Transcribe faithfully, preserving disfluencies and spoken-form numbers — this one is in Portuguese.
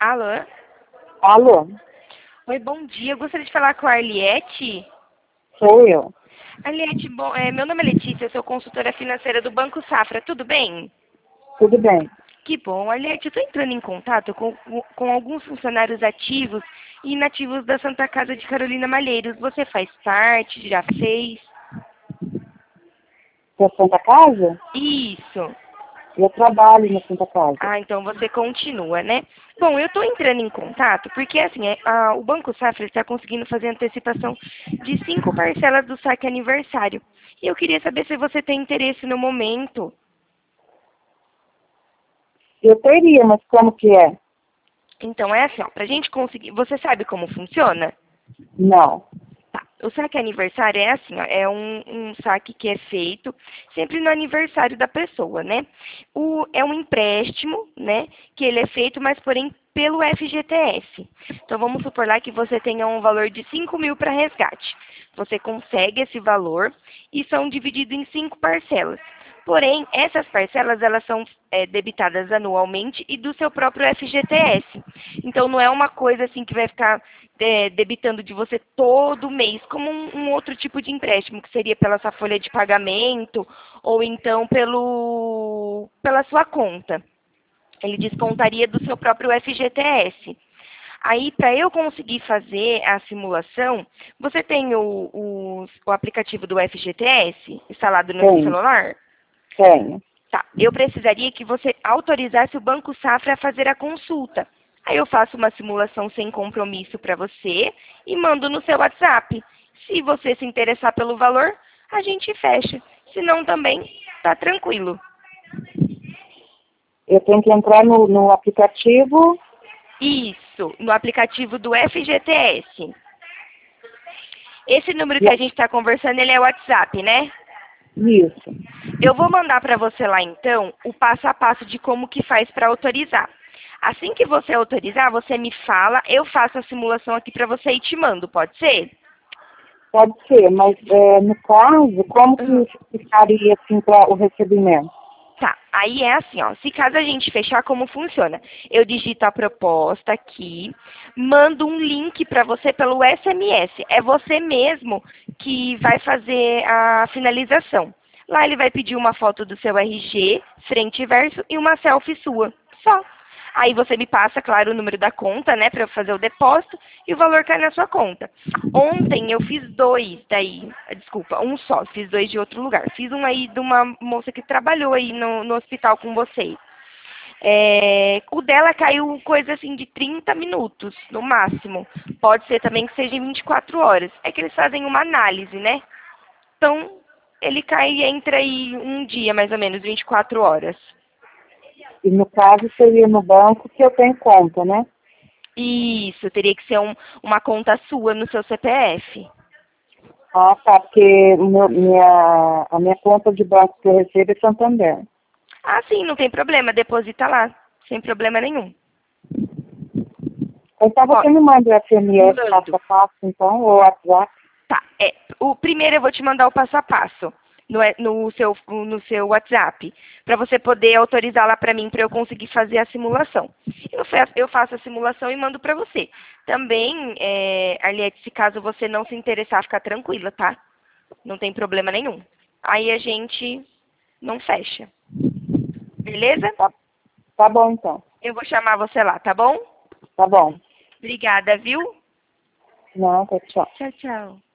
Alô? Alô, Oi, bom dia. Eu gostaria de falar com a Arliette. sou eu. Arliette, bom, é, meu nome é Letícia, eu sou consultora financeira do Banco Safra. Tudo bem? Tudo bem? Que bom. Arliette, eu estou entrando em contato com, com alguns funcionários ativos e inativos da Santa Casa de Carolina Malheiros. Você faz parte? Já fez? Da Santa Casa? Isso. Eu trabalho na Santa Casa. Ah, então você continua, né? Bom, eu estou entrando em contato porque, assim, é, a- o Banco Safra está conseguindo fazer antecipação de cinco parcelas do saque aniversário. E eu queria saber se você tem interesse no momento. Eu teria, mas como que é? Então, é assim, ó, para a gente conseguir... Você sabe como funciona? Não. Tá. O saque aniversário é assim, ó, é um, um saque que é feito sempre no aniversário da pessoa, né? O, é um empréstimo, né? Que ele é feito, mas porém pelo F G T S. Então vamos supor lá que você tenha um valor de cinco mil para resgate. Você consegue esse valor e são divididos em cinco parcelas. Porém, essas parcelas elas são é, debitadas anualmente e do seu próprio F G T S. Então não é uma coisa assim que vai ficar é, debitando de você todo mês, como um, um outro tipo de empréstimo, que seria pela sua folha de pagamento ou então pelo, pela sua conta. Ele descontaria do seu próprio F G T S. Aí, para eu conseguir fazer a simulação, você tem o, o, o aplicativo do F G T S instalado no seu Tenho, celular? tenho. Tá, eu precisaria que você autorizasse o Banco Safra a fazer a consulta. Aí eu faço uma simulação sem compromisso para você e mando no seu WhatsApp. Se você se interessar pelo valor, a gente fecha. Se não, também tá tranquilo. Eu tenho que entrar no, no aplicativo. Isso, no aplicativo do F G T S. Esse número que a e- gente está conversando, ele é o WhatsApp, né? Isso. Eu vou mandar para você lá então o passo a passo de como que faz para autorizar. Assim que você autorizar, você me fala, eu faço a simulação aqui para você e te mando, pode ser? Pode ser, mas é, no caso, como Uhum. que ficaria assim para o recebimento? Tá, aí é assim, ó, se caso a gente fechar, como funciona? Eu digito a proposta aqui, mando um link para você pelo S M S. É você mesmo que vai fazer a finalização. Lá ele vai pedir uma foto do seu R G, frente e verso, e uma selfie sua. Só. Aí você me passa, claro, o número da conta, né, para eu fazer o depósito e o valor cai na sua conta. Ontem eu fiz dois daí, desculpa, um só, fiz dois de outro lugar. Fiz um aí de uma moça que trabalhou aí no, no hospital com vocês. É, o dela caiu coisa assim de trinta minutos, no máximo. Pode ser também que seja em vinte e quatro horas. É que eles fazem uma análise, né? Então, ele cai entre aí um dia, mais ou menos, vinte e quatro horas. E no caso seria no banco que eu tenho conta, né? Isso, teria que ser um, uma conta sua no seu C P F. Ah, tá, porque o meu- minha, a minha conta de banco que eu recebo é Santander. Ah, sim, não tem problema, deposita lá, sem problema nenhum. Então Ó, você me manda o S M S passo mando. a passo, então, ou WhatsApp. Tá, é, o primeiro eu vou te mandar o passo a passo no, é- no seu, no seu WhatsApp, para você poder autorizar lá para mim, para eu conseguir fazer a simulação. Eu faço, eu faço a simulação e mando para você. Também, é, Arliette, se caso você não se interessar, fica tranquila, tá? Não tem problema nenhum. Aí a gente não fecha. Beleza? Tá, tá bom, então. Eu vou chamar você lá, tá bom? Tá bom. Obrigada, viu? Não, tá, tchau. Tchau, tchau.